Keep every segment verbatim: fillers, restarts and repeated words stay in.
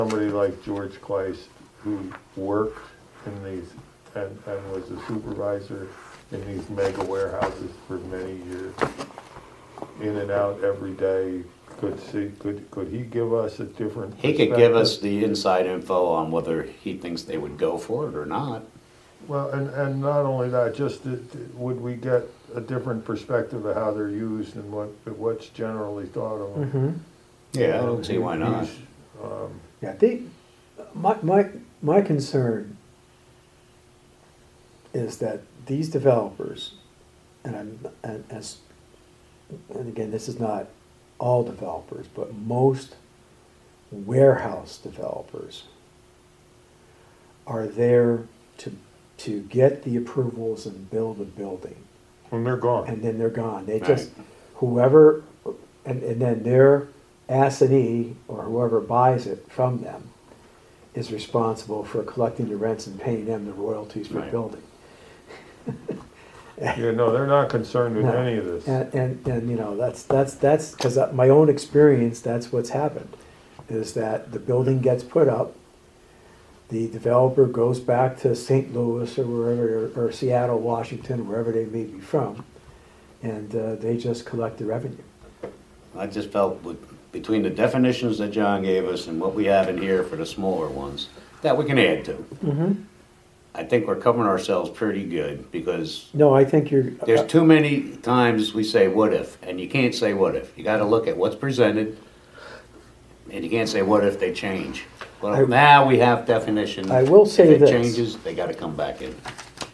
somebody like George Kleiss, who worked in these, and, and was a supervisor in these mega warehouses for many years, in and out every day, could see, could, could he give us a different He could give us perspective? the inside info on whether he thinks they would go for it or not. Well, and, and not only that, just that, would we get a different perspective of how they're used and what, what's generally thought of them? Mm-hmm. Yeah, I don't see why not. He's, um, Yeah, they, my, my, my concern is that these developers, and I'm, and as, and again, this is not all developers, but most warehouse developers are there to, to get the approvals and build a building, when they're gone. and then they're gone. They Right. just, whoever, and, and then their assignee, or whoever buys it from them, is responsible for collecting the rents and paying them the royalties for Right. building. Yeah, no, they're not concerned with No. any of this. And, and, and, you know, that's, that's, that's, because my own experience, that's what's happened, is that the building gets put up, the developer goes back to Saint Louis or wherever, or, or Seattle, Washington, wherever they may be from, and, uh, they just collect the revenue. I just felt with, between the definitions that John gave us and what we have in here for the smaller ones, that we can add to. Mm-hmm. I think we're covering ourselves pretty good because No, I think you're. there's too many times we say what if, and you can't say what if. You gotta look at what's presented, and you can't say what if they change. I- Well, now we have definition. I will say If this. it changes, they gotta come back in.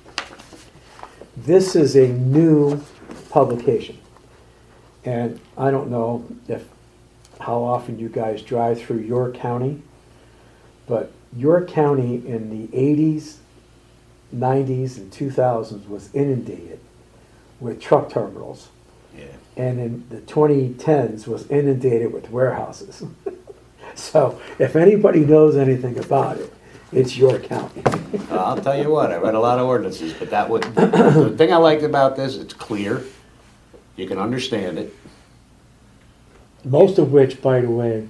This is a new publication. And I don't know if, how often you guys drive through York County, but York County in the eighties, nineties, and two thousands was inundated with truck terminals. Yeah. And in the twenty tens was inundated with warehouses. So if anybody knows anything about it, it's York County. Uh, I'll tell you what, I read a lot of ordinances, but that would, the thing I liked about this, it's clear. You can understand it. Most of which, by the way,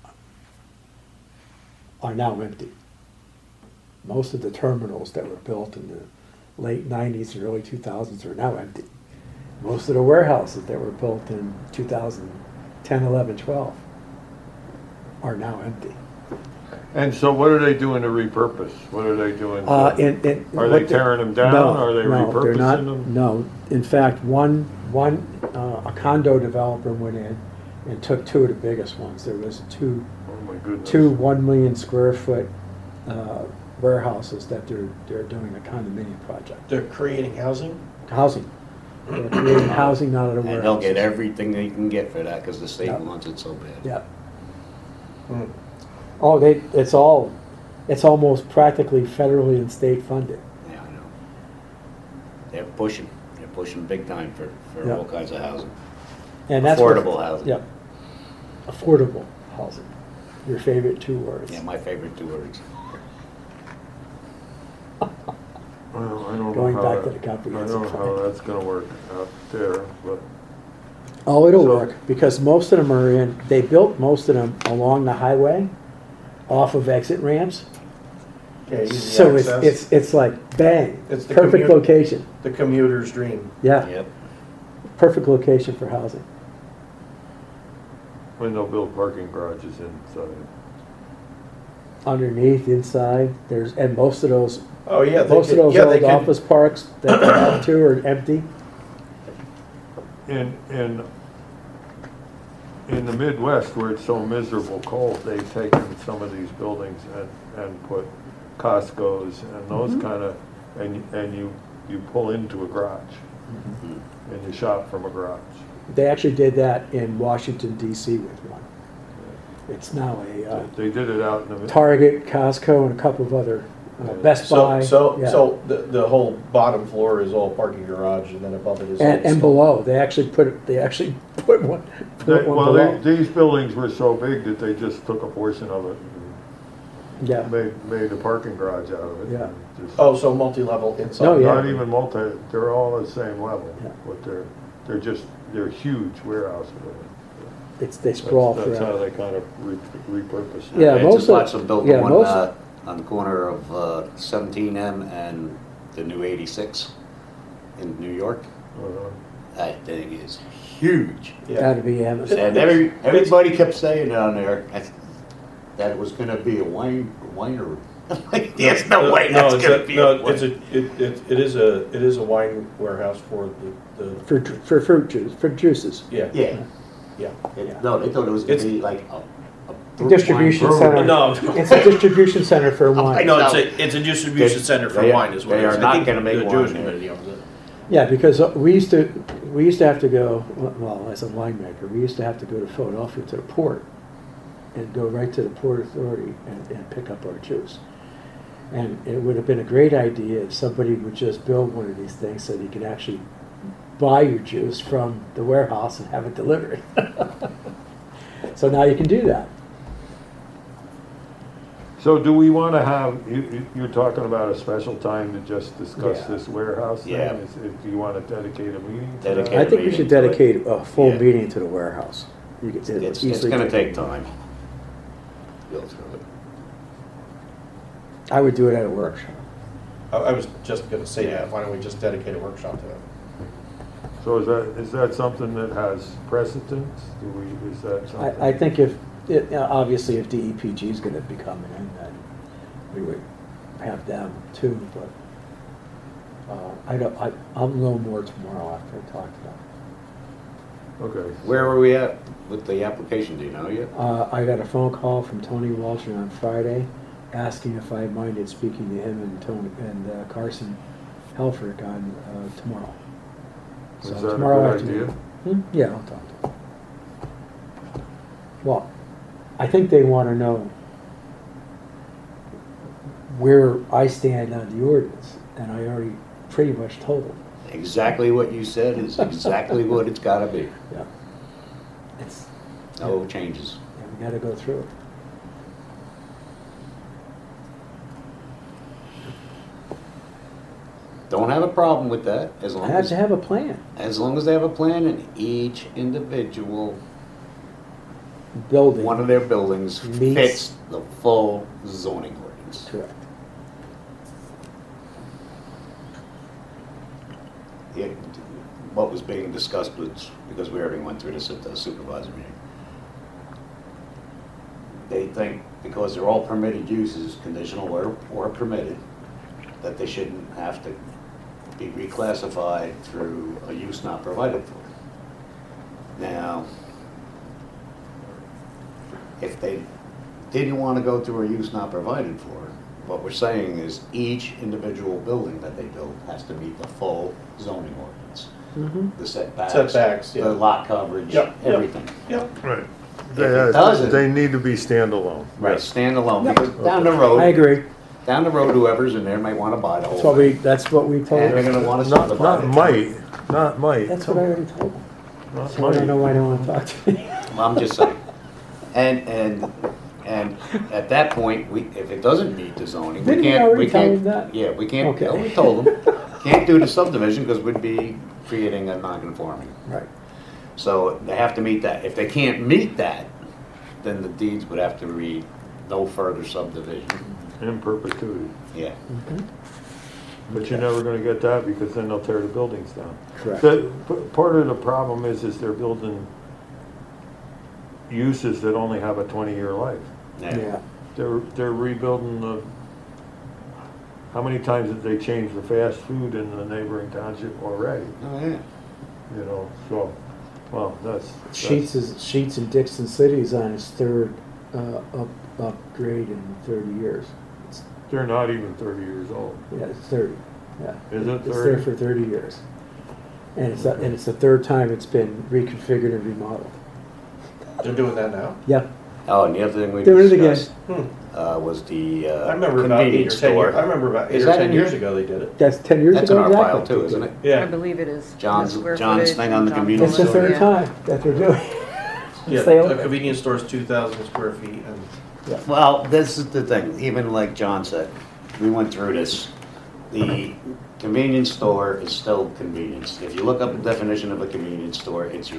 are now empty. Most of the terminals that were built in the late nineties and early two thousands are now empty. Most of the warehouses that were built in two thousand ten, eleven, twelve are now empty. And so what are they doing to repurpose? What are they doing? to- Uh, and, and Are they tearing them down? No, Are they no, they're not- repurposing them? No, in fact, one, one, uh, a condo developer went in and took two of the biggest ones. There was two, Oh, my goodness. two one million square foot uh, warehouses that they're, they're doing a condominium project. They're creating housing? Housing. They're creating housing out of the And warehouses. they'll get everything they can get for that because the state Yeah. wants it so bad. Yeah. Hmm. Oh, they, it's all, it's almost practically federally and state funded. Yeah, I know. They're pushing, they're pushing big time for, for Yeah. all kinds of housing. And that's what- Affordable housing. Yep. Affordable housing. Your favorite two words. Yeah, my favorite two words. Well, I don't Going know how back to that- the comprehensive I don't know plan. how that's gonna work out there, but Oh, it'll So- work, because most of them are in, they built most of them along the highway, off of exit ramps. Yeah, easy So it's, access. it's, it's like bang, It's the perfect commute- location. The commuter's dream. Yeah, Yep. perfect location for housing. when they'll build parking garages inside. Underneath, inside, there's, and most of those, Oh, yeah. they most of could- those yeah, they old could- office parks that they have too are empty. In, in, in the Midwest where it's so miserable cold, they've taken some of these buildings and, and put Costco's and those Mm-hmm. kind of, and, and you, you pull into a garage Mm-hmm. and you shop from a garage. They actually did that in Washington D C with one. It's now a uh, They they did it out in the. Target, Costco, and a couple of other, uh, Best Buy. So, so, yeah. so the, the whole bottom floor is all parking garage and then above it is. all And, and stuff. below, they actually put it, they actually put one, They- put one Well, they- below. these buildings were so big that they just took a portion of it Yeah, and made, made a parking garage out of it. Yeah. and just- Oh, so multi-level inside. Oh, yeah. Not even multi, they're all the same level, Yeah. but they're, they're just, they're huge warehouses. it's, they sprawl That's how throughout. they kind of re- repurpose it. Yeah, I most just of- watched them build the yeah, one, most- uh, on the corner of, uh, seventeen M and the new eighty-six in New York. Uh-huh. That thing is huge. Yeah. Gotta be Amazon. And every, everybody kept saying down there that- that it was gonna be a wine, winery. Like, there's no way No, that's it's gonna a- be a No, it's wine. a, it, it, it is a, it is a wine warehouse for the, the, For, dr- for fruit juice, for juices. yeah. Yeah, Yeah. It- no, they thought it was gonna It's- be like a. a fruit Distribution wine center. brewery. No. It's a distribution center for wine. No, it's a, it's a distribution They- center for they- wine as well. they are I not think gonna make the wine Jewish there. community owns it. Yeah, because uh, we used to, we used to have to go, well, as a winemaker, we used to have to go to Philadelphia to the port and go right to the Port Authority and, and pick up our juice. And it would have been a great idea if somebody would just build one of these things so that you could actually buy your juice from the warehouse and have it delivered. So now you can do that. So do we want to have, you, you- you're talking about a special time to just discuss Yeah. this warehouse thing? Yeah. Is- is- Do you want to dedicate a meeting to that? Dedicate I a think we meeting should to it. dedicate a full Yeah. meeting to the warehouse. You could It's, it's easily gonna take- take time. Go through it. I would do it at a workshop. I, I was just gonna say that, why don't we just dedicate a workshop to it? So is that, is that something that has precedence? Do we, is that something? I, I think if, it- uh, obviously if D E P G is gonna be coming in, then we would have them too, but, uh, I don't, I, I'll know more tomorrow after I talk to them. Okay. Where were we at with the application, do you know yet? Uh, I got a phone call from Tony Walter on Friday, asking if I minded speaking to him and Tony, and uh, Carson Helfrich on, uh, tomorrow. So Is that a tomorrow good afternoon- idea? Hmm? Yeah, I'll talk to them. Well, I think they want to know where I stand on the ordinance, and I already pretty much told them. Exactly what you said is exactly what it's gotta be. Yeah. It's, No changes. yeah, we gotta go through it. Don't have a problem with that, as I long have as, to have a plan, as long as they have a plan and each individual, building. one of their buildings Meets- fits the full zoning ordinance. Correct. It- What was being discussed was, because we already went through this at the supervisor meeting. They think because they're all permitted uses, conditional or, or permitted, that they shouldn't have to be reclassified through a use not provided for. Now, if they didn't want to go through a use not provided for, what we're saying is each individual building that they build has to meet the full zoning ordinance. Mm-hmm. The setbacks. Setbacks, yeah. The lot coverage, Yep, yep. everything. Yep. Right. If They, it uh, doesn't- they need to be standalone. Right, standalone, Yep. because down the I road, agree. down the road, whoever's in there might want to buy the That's whole what we, thing. that's what we told And they're them. gonna want to Not, subdivide not it. might, not might. That's what I already told them. Not So I don't know might. why they don't want to talk to me. Well, I'm just saying. And, and, and at that point, we, if it doesn't meet the zoning, we Didn't we can't, already we tell can't. them that? Yeah, we can't, Okay. yeah, we told them, can't do the subdivision because we'd be creating a non-conforming. Right. So they have to meet that. If they can't meet that, then the deeds would have to read no further subdivision. In perpetuity. Yeah. Mhm. But you're never gonna get that because then they'll tear the buildings down. Correct. The, p- part of the problem is, is they're building uses that only have a twenty-year life. Yeah. They're, they're rebuilding the, how many times have they changed the fast food in the neighboring township already? Oh, yeah. You know, so, well, that's. that's- Sheets is, Sheets in Dixon City is on its third, uh, up, upgrade in thirty years. It's, They're not even thirty years old. yeah, it's thirty, yeah. Is it It's there thirty? for thirty years. And it's, and it's the third time it's been reconfigured and remodeled. They're doing that now? Yeah, Oh, and the other thing we Doing it again. discussed, Hmm. uh, was the, uh, I remember about eight or convenience ten years, store. I remember about eight Is or that ten in years here? ago they did it. that's ten years That's in ago our exactly. file too, isn't it? I Yeah. believe it is. John's- The square John's footage thing on the and John convenience It's the Fuller, third yeah. time that they're doing. Yeah, They a open. convenience store is two thousand square feet and Yeah. Well, this is the thing, even like John said, we went through this. The convenience store is still convenience. If you look up the definition of a convenience store, it's your,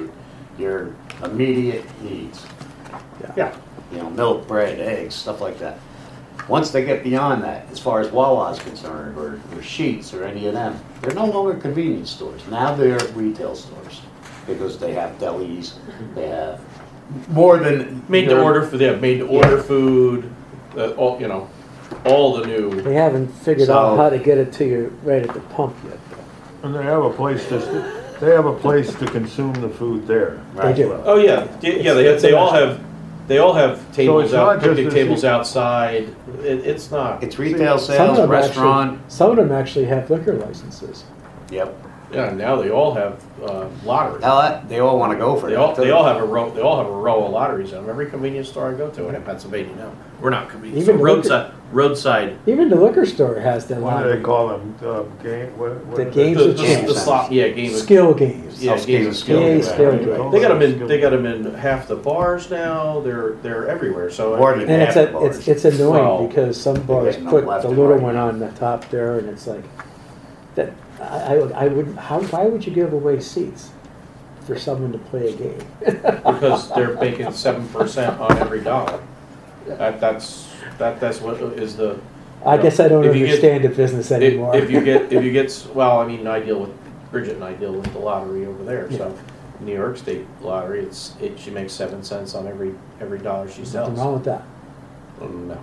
your immediate needs. Yeah. You know, milk, bread, eggs, stuff like that. Once they get beyond that, as far as Wawa's concerned, or, or Sheetz, or any of them, they're no longer convenience stores. Now they're retail stores, because they have delis, they have more than. Made to they're- order, for them, made to order food, uh, all, you know, all the new. They haven't figured So- out how to get it to you right at the pump yet, though. And they have a place to, they have a place to consume the food there. Right. They do. Oh, yeah, Y- yeah, they, they all have, they all have tables it's out, not just picnic the- tables outside, it, it's not, It's retail Some of sales, them restaurant, actually, some of them actually have liquor licenses. yep. yeah, now they all have, uh, lottery. Now, that- they all wanna go for They that. all, they too. all have a row, they all have a row of lotteries in them, every convenience store I go to in Pennsylvania now, we're not convenience, so Even the liquor- roadside, roadside. Even the liquor store has their What do they lottery. call them, uh, game, what? what The are they- games The, of the, chance. the slot, yeah, game of, Skill games. yeah, Oh, game of games of skill. skill. Yeah. Yeah, skill games. Call They got them them in, skill they got games. them in half the bars now, they're, they're everywhere, so. More than And it's, half the a, it's, bars. it's annoying Well, because some bars getting them put left the and little right one now. on the top there and it's like, that, I, I, I wouldn't, how, why would you give away seats for someone to play a game? Because they're making seven percent on every dollar. That, that's, that, that's what is the. I guess I don't If you get- understand the business If, anymore. if you get, if you get, s- well, I mean, I deal with, Bridget and I deal with the lottery over there, so. New York State Lottery, it's, it, she makes seven cents on every, every dollar she Nothing sells. wrong with that. No.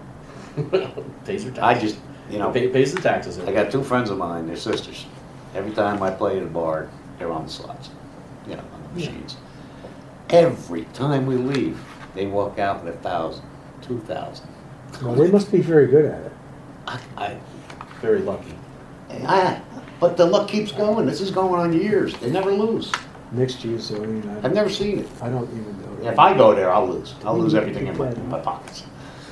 Pays her I taxes. just, you know, Pay- Pays the taxes. I got two friends of mine, they're sisters. Every time I play at a bar, they're on the slots, you know, on the Yeah. machines. Every time we leave, they walk out with a thousand, two thousand. Well, they must be very good at it. I, I, Very lucky. I, but the luck keeps going. This is going on years. They never lose. Mixed use, I mean, I've I, never seen it. I don't even know. If I go there, I'll lose. I'll lose everything in my, my pockets.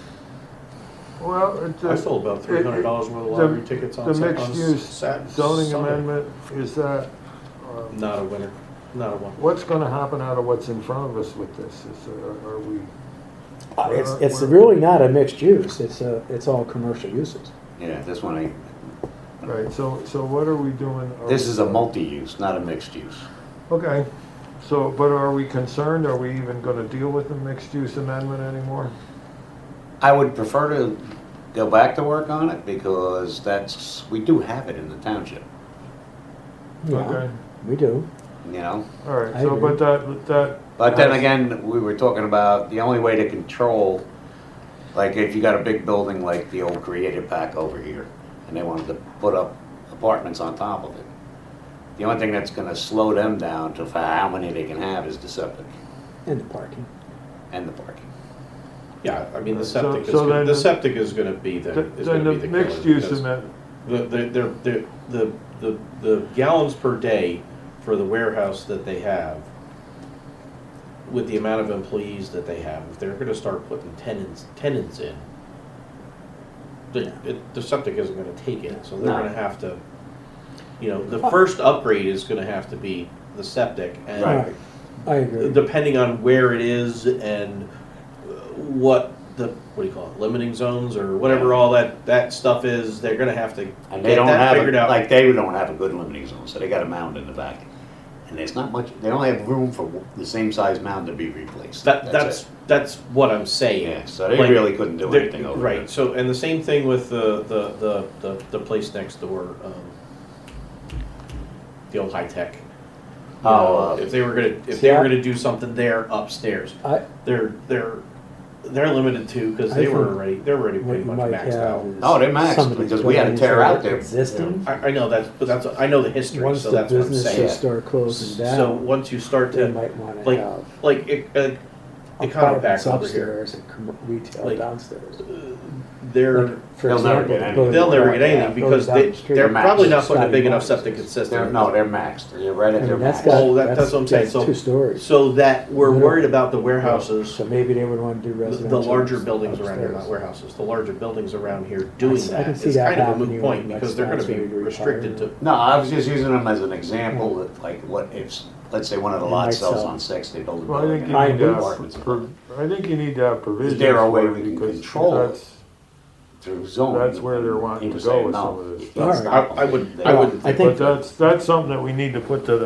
Well, it's. I sold about three hundred dollars worth of lottery tickets on The Sat- on mixed use Sat- zoning Sunday. amendment, is that, um, Not a winner, not a one. what's gonna happen out of what's in front of us with this? Is, uh, are we, Uh, It's, it's really not a mixed use, it's a, it's all commercial uses. Yeah, this one ain't. right, so, so what are we doing? Are This we- is a multi-use, not a mixed use. Okay, so, but are we concerned, are we even gonna deal with the mixed use amendment anymore? I would prefer to go back to work on it because that's, we do have it in the township, Yeah, Okay, we do. you know? all right, I so, agree. but that, that. But then has- again, we were talking about the only way to control, like if you got a big building like the old Creative Pack over here, and they wanted to put up apartments on top of it. The only thing that's gonna slow them down to for how many they can have is the septic And the parking. and the parking. Yeah, I mean, the So- septic is, so gonna- then the the- septic is gonna be the, Th- is Then gonna the be the killer. mixed use because amendment, The, the, the, the, the, the, the gallons per day for the warehouse that they have, with the amount of employees that they have, if they're gonna start putting tenants, tenants in, the, it, the septic isn't gonna take it, so they're No. gonna have to, you know, the first upgrade is gonna have to be the septic, and Right. I agree. depending on where it is and uh, what the, what do you call it, limiting zones or whatever all that, that stuff is, they're gonna have to And they get don't that have, figured a- out. like they don't have a good limiting zone, so they got a mound in the back. And there's not much, they don't have room for the same size mound to be replaced. That, that's, it. that's what I'm saying. Yeah, so they Like, really couldn't do they're- anything over Right, there. so, and the same thing with the, the, the, the, the place next door, um, the old high tech. You Oh, know, uh, if they were gonna, if See, they were I- gonna do something there upstairs, I, they're, they're, they're limited to, cause I they were think already, they're already what pretty you much might maxed out. have is. Oh, they're maxed, some of these because we had to buildings tear that out are their- Existing, I, I know that's, but that's, I know the history, once so the that's what I'm saying. businesses start closing So down, once you start they to, might wanna like, have like, it, uh, apartments Econopack over here. upstairs and com- retail Like, downstairs. they're, Like, for They'll never example, get the anything. building they'll never right get anything now, because goes they, down the street. they're They're probably not maxed. putting a big enough Scotty septic Moses. They're, system. no, they're maxed, they're right I at their mean, that's max. got, Oh, that- that's what I'm saying. that's So- two stories. So that we're Little- worried about the warehouses, So maybe they would wanna do the, residential. the larger buildings around here, upstairs. not warehouses, the larger buildings around here doing I s- I that. can see It's that kind of a happening moot point when, because like, they're gonna be Scott's ready to restricted retire. to, No, I was just using them as an example, that, like, what if, let's say one of the They lots might sells sell. on six, they build a well, I building. think you High need to apartments have, above. pro- I think you need to have provisions there a way for we it can because control it? that's, Through zoning. That's where they're wanting You to say, go with no, some of this you stuff. can't Alright. stop I- I them. would- They- I would I but think, that's, that's something that we need to put to the,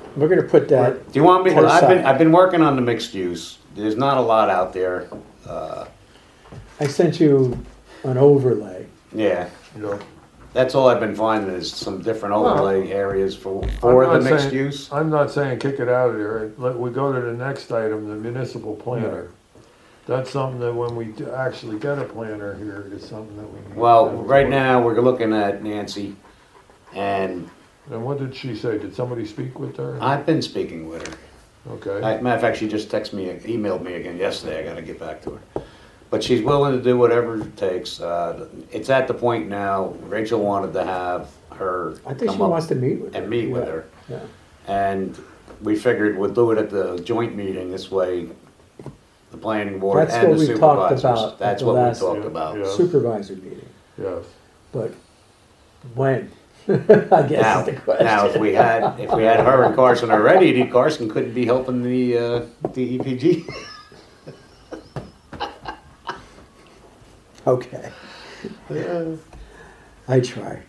we're gonna put that, Do you want me, To the I've been, side. I've been working on the mixed use. There's not a lot out there. Uh, I sent you an overlay. Yeah, You know, that's all I've been finding is some different Well, overlay areas for, for I'm the not mixed saying- use. I'm not saying kick it out of there, let, we go to the next item, the municipal planner. That's something that when we do actually get a planner here, is something that we need. Well, to- right now, we're looking at Nancy, and And what did she say? Did somebody speak with her? I've been speaking with her. Okay. I- Matter of fact, she just texted me, emailed me again yesterday, I gotta get back to her. But she's willing to do whatever it takes. Uh, It's at the point now, Rachel wanted to have her I think she come wants up to meet with her. and meet with Yeah, her. Yeah. And we figured we'll do it at the joint meeting, this way the planning board That's and what the we talked supervisors. about at That's the what we last- talked Yeah, about. yeah. Supervisor meeting, Yes. but when? I guess Now, is the question. now, if we had, if we had her and Carson already, the Carson couldn't be helping the, uh, D E P G. Okay, I try.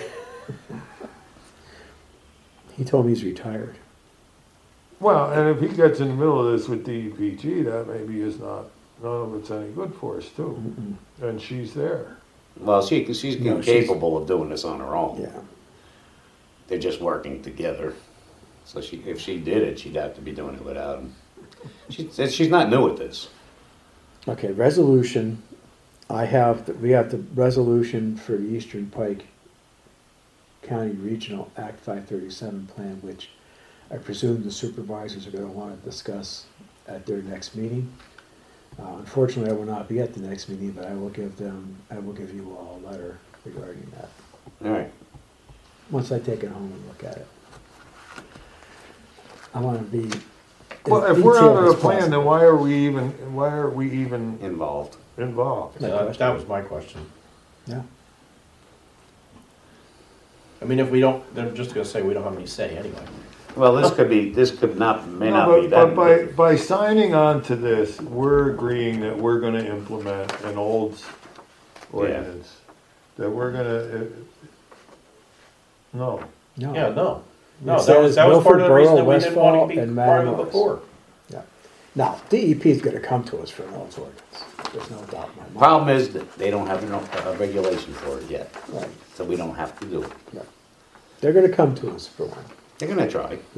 He told me he's retired. Well, and if he gets in the middle of this with D E P G, that maybe is not, none of it's any good for us too. Mm-mm. And she's there. Well, she, she's No, she's- capable of doing this on her own. Yeah. They're just working together. So she, if she did it, she'd have to be doing it without him. She, she's not new at this. Okay, resolution. I have, the- we have the resolution for the Eastern Pike County Regional Act five thirty-seven plan, which I presume the supervisors are gonna wanna discuss at their next meeting. Uh, Unfortunately, I will not be at the next meeting, but I will give them, I will give you all a letter regarding that, All right. once I take it home and look at it. I wanna be as Well, if we're detailed out of as the plan, possible. then why are we even, why are we even Involved. involved? No That, question. that was my question. Yeah, I mean, if we don't, they're just gonna say we don't have any say anyway. Well, this could be, this could not, may No, not be but, but by, that. by signing on to this, we're agreeing that we're gonna implement an old ordinance. That we're gonna, uh, no, no. Yeah, no. It No, that says was, that was part of the Milford reason that Borough, we didn't want to be Westfall, and part of it Matamoros. before. Yeah. Now, D E P is gonna come to us for an old ordinance, there's no doubt in my mind. Problem is that they don't have a, a regulation for it yet, Right, so we don't have to do it. yeah. They're gonna come to us for one, They're gonna try. yeah.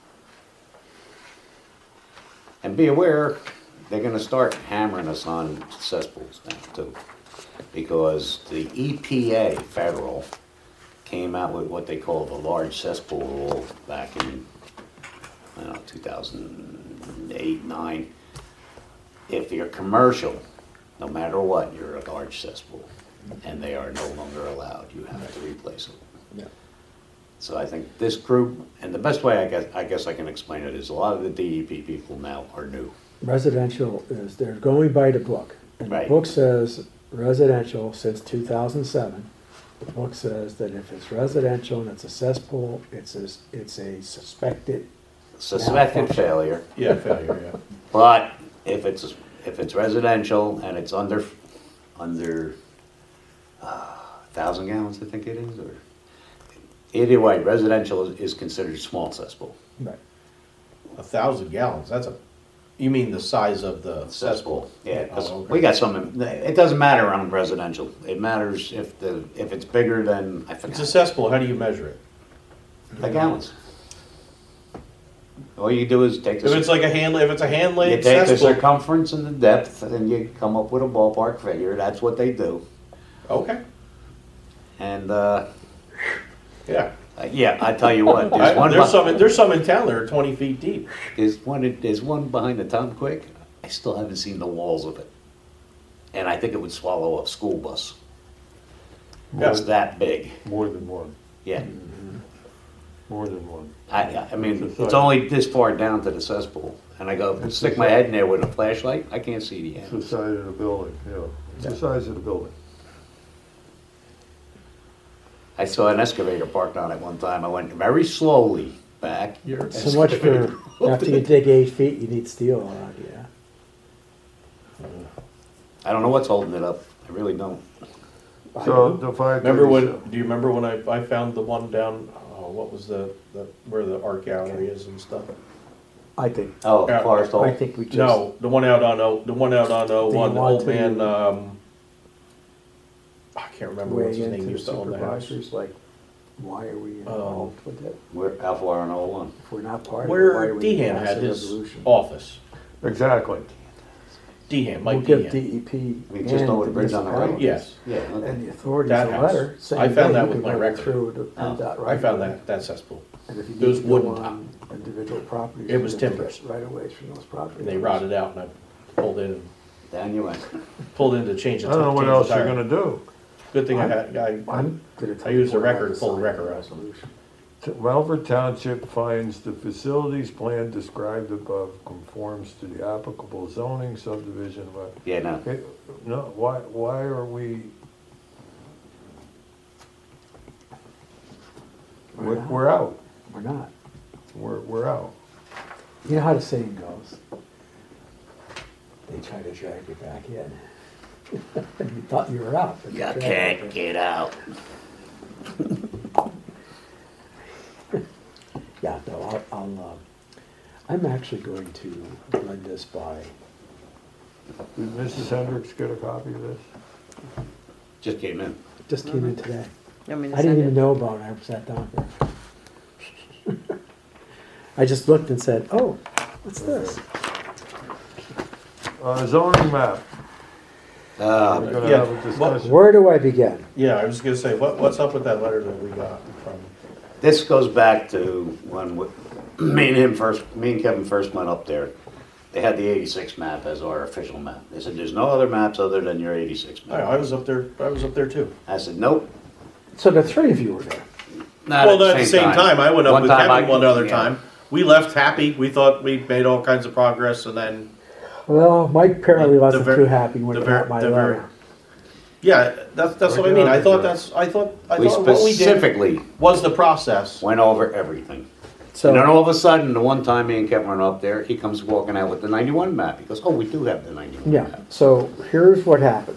And be aware, they're gonna start hammering us on cesspools now too. Because the E P A federal came out with what they call the large cesspool rule back in, I don't know, two thousand eight, nine. If you're commercial, no matter what, you're a large cesspool. And they are no longer allowed, you have to replace it. Yeah. So I think this group, and the best way I guess, I guess I can explain it is a lot of the D E P people now are new. Residential is, they're going by the book. And the Right. book says residential since two thousand seven. The book says that if it's residential and it's a cesspool, it's a, it's a suspected, Suspected Malfunction. failure, Yeah, failure, yeah. but if it's, if it's residential and it's under, under uh, thousand gallons, I think it is, or, either way, residential is, is considered small cesspool. right, A thousand gallons, that's a, you mean the size of the cesspool? Yeah, 'cause Oh, okay. we got some, it doesn't matter on residential, it matters if the, if it's bigger than, I It's a forgot, cesspool, how do you measure it? the gallons. All you do is take If it's the, like a hand, if it's a hand you laid take the cesspool, circumference and the depth, and you come up with a ballpark figure, that's what they do. okay, And, uh, yeah. Uh, yeah, I tell you what, I- there's one, There's be- some, there's some in town that are twenty feet deep. there's one, there's one behind the Tom Quick. I still haven't seen the walls of it, and I think it would swallow a school bus. It's more, that big. more than one, Yeah, more than one. I, I mean, It's a it's size. only this far down to the cesspool, and I go It's stick a my size. head in there with a flashlight. I can't see the It's the end. size of the building, yeah, it's the size of the building. I saw an excavator parked on it one time. I went very slowly back. Your so much for, after you dig eight feet, you need steel around you, yeah. I don't know what's holding it up. I really don't. I So know. the five Remember when, thirty-seven, do you remember when I, I found the one down, oh, what was the, the, where the art gallery is and stuff? I think, Oh, Yeah. Forest Hole? I think we just. No, the one out on, O the one out on O Do you one, the want old to- man, um, I can't remember Weigh what's his name, into used to own the house. supervisors, like, why are we involved with it? We're Alpha R and O one. If we're not part of it, why Where are we Dehan passing had a his resolution? office. Exactly. Dehan, We'll Mike give Dehan. D E P I mean, and just over the the bridge on the right. municipalities Yes, Yeah, okay. and the authorities That a house. letter saying, I found yeah, that you with can my go record. through the Oh. PennDOT I right found away. that, that cesspool. And if you It was need to go wooden top. on individual properties. It was you're gonna timbers. get right away from those properties. And they rotted out and I pulled in, Down you went. pulled in to change the I don't know what change the else you're tire. gonna do. Good thing I I'm- had, I, I'm gonna tell I used the board not record to pull the sign record out. resolution. T- Melford Township finds the facilities plan described above conforms to the applicable zoning subdivision. of- Yeah, no. It- No, why, why are we, We're we're, not. we're out, We're not. we're, we're out. You know how the saying goes? They try to drag you back in. You thought you were out. but You they dragged can't in. get out. Yeah, no, I'll, I'll, uh, I'm actually going to run this by, Did Missus Hendricks get a copy of this? Just came in. just came in today. You want me to I didn't send even it? know about it, I sat down here. I just looked and said, oh, what's this? Uh, zoning map, we're Uh, gonna Yeah, have a what- discussion. Where do I begin? yeah, I was gonna say, what, what's up with that letter that we got from? This goes back to when we- me and him first, me and Kevin first went up there. They had the eighty-six map as our official map. They said, there's no other maps other than your eighty-six I, map. I was up there, I was up there too. I said, nope. So the three of you were there. Not Well, at the same time, I went up One with time Kevin I- one other yeah. time. We left happy, we thought we made all kinds of progress and then, Well, Mike apparently The wasn't ver- too happy when the he ver- got my the ver- letter. yeah, that's, that's what I mean. I thought that's, I thought, I We thought what we did specifically was the process. went over everything. So, And then all of a sudden, the one time me and Kevin went up there, he comes walking out with the ninety-one map. He goes, oh, we do have the ninety-one yeah, map. so here's what happened.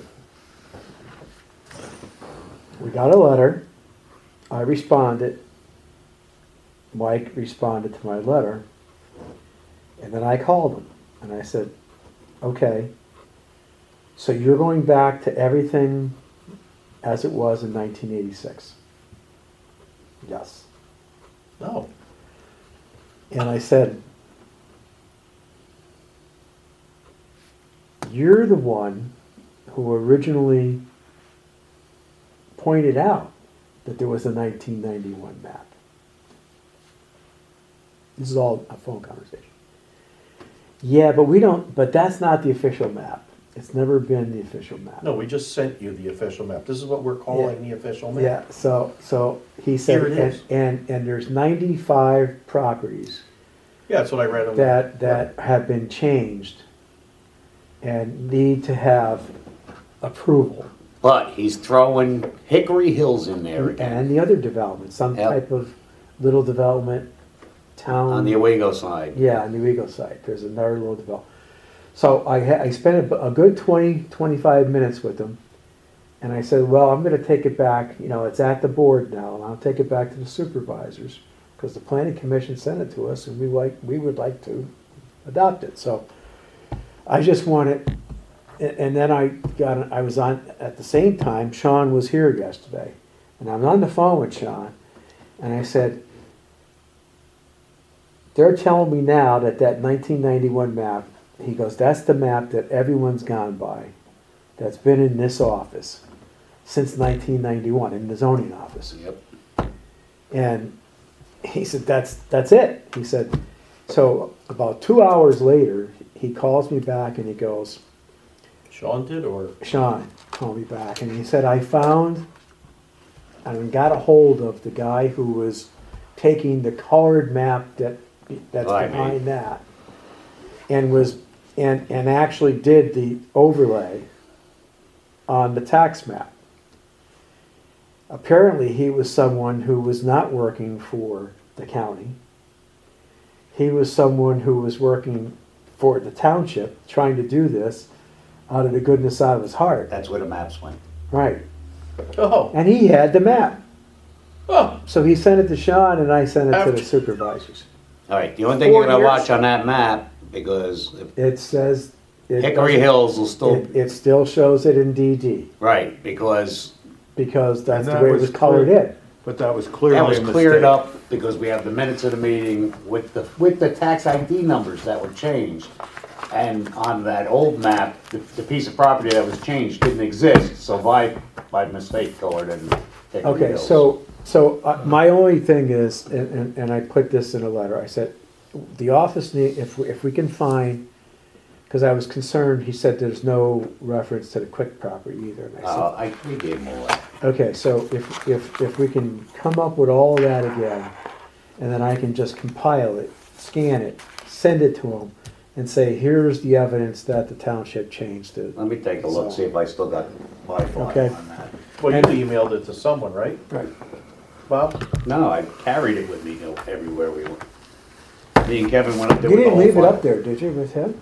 We got a letter, I responded, Mike responded to my letter, and then I called him, and I said, okay, so you're going back to everything as it was in nineteen eighty-six? Yes. No. And I said, you're the one who originally pointed out that there was a nineteen ninety-one map. This is all a phone conversation. Yeah, but we don't, but that's not the official map. It's never been the official map. No, we just sent you the official map. This is what we're calling the official map. Yeah, so, so he said, Here it and, is. and, and there's ninety-five properties Yeah, that's what I read on that, that have been changed and need to have approval. But he's throwing Hickory Hills in there again, And the other development, some Yep. type of little development, town. on the Owego side. Yeah, on the Eagle site, there's another little development. So I, ha- I spent a, a good twenty, twenty-five minutes with them. And I said, well, I'm gonna take it back, you know, it's at the board now, and I'll take it back to the supervisors. Because the planning commission sent it to us and we like, we would like to adopt it, so. I just wanted, a- and then I got, I was on, at the same time, Sean was here yesterday. And I'm on the phone with Sean, and I said, they're telling me now that that nineteen ninety-one map, he goes, that's the map that everyone's gone by, that's been in this office since nineteen ninety-one, in the zoning office. Yep. And he said, that's, that's it. He said, so about two hours later, he calls me back and he goes, Sean did, or? Sean called me back and he said, I found and got a hold of the guy who was taking the colored map that that's By me. behind that and was and and actually did the overlay on the tax map. Apparently he was someone who was not working for the county. He was someone who was working for the township, trying to do this out of the goodness out of his heart. That's where the maps went. Right. Oh, And he had the map. Oh, So he sent it to Sean and I sent it to the After- supervisors. All right, the only thing Four you're gonna years? watch on that map, because if It says. it Hickory doesn't- Hills will still, It, it still shows it in D D right, because because that's And the that way it was was colored clear. in. But that was clearly a that was mistake. cleared up, because we have the minutes of the meeting with the, with the tax I D numbers that were changed. And on that old map, the, the piece of property that was changed didn't exist, so by, by mistake colored in Hickory Okay, Hills. so, so uh, my only thing is, and, and, and I put this in a letter, I said, the office need, if, we- if we can find, because I was concerned, he said there's no reference to the Quick property either. And I Uh, I, we gave them all that. said, okay, so if, if, if we can come up with all of that again, and then I can just compile it, scan it, send it to him, and say, here's the evidence that the township changed it. Let me take a look, see if I still got my file Okay. on that. well, you And- emailed it to someone, right, Right. Bob? No, I carried it with me you know, everywhere we went. Me and Kevin went up there You with the didn't whole leave it file. up there, did you, with him?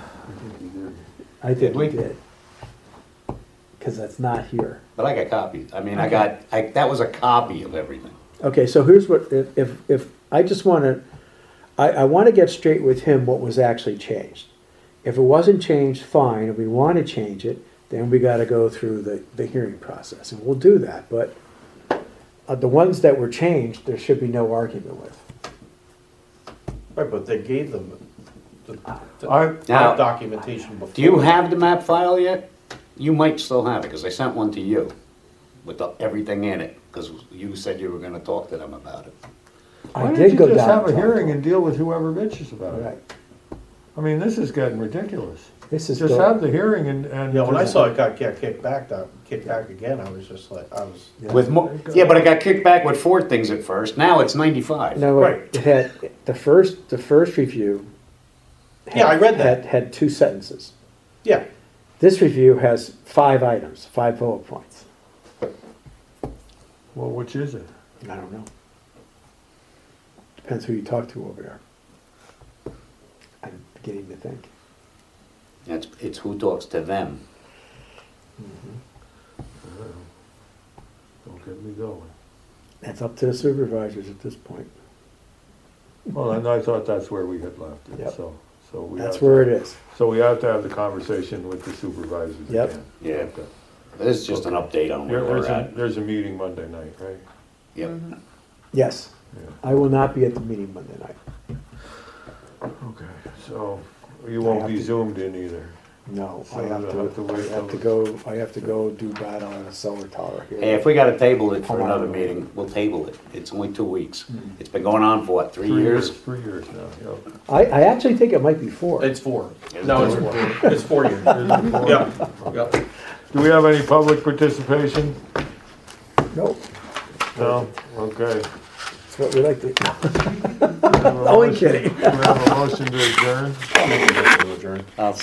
I Did think we? we did. Because that's not here. But I got copies. I mean, I got, I, that was a copy of everything. Okay, so here's what, if, if, if, I just wanna, I, I wanna get straight with him what was actually changed. If it wasn't changed, fine, if we wanna change it, then we gotta go through the, the hearing process, and we'll do that, but uh, the ones that were changed, there should be no argument with. Right, but they gave them the, the I, Now- documentation before. Do you have the map file yet? You might still have it, because I sent one to you with the, everything in it, because you said you were gonna talk to them about it. I why did don't you go just down have a and talk to hearing him. and deal with whoever bitches about it? Right, I mean, this is getting ridiculous. this is. Just go- have the hearing and, and. Yeah, when I just- saw it got, got kicked back, that, kicked back again, I was just like, I was, Yeah. With more, yeah, but I got kicked back with four things at first. Now it's ninety-five. No, Right. it had, the first, the first review. had- Yeah, I read that. Had, had two sentences. yeah, This review has five items, five bullet points. Well, which is it? I don't know. Depends who you talk to over there. I'm beginning to think. It's, it's who talks to them. Don't get me going. That's up to the supervisors at this point. Well, and I thought that's where we had left it, Yep. so, so we That's have to- where it is. So we have to have the conversation with the supervisors Yep. again. Yeah. Okay. This is just an update on There- where There's we're a, at. there's a meeting Monday night, right? Yep. Yes, Yeah. I will not be at the meeting Monday night. Okay, so you I won't have be to- zoomed in either. No, So I have you'll to, have to wait I have to till- go, I have to go do battle on a solar tower here. Hey, if we gotta table it for Come on. another meeting, we'll table it. It's only two weeks. It's been going on for what, three years? Three years now, yep. I, I actually think it might be four. it's four. Is No, it it's four? four, it's four years. Yeah, yeah. Do we have any public participation? Nope, No? Okay. that's what we like to. We have a Only motion- kidding. We have a motion to adjourn. I'll make a motion to adjourn. I'll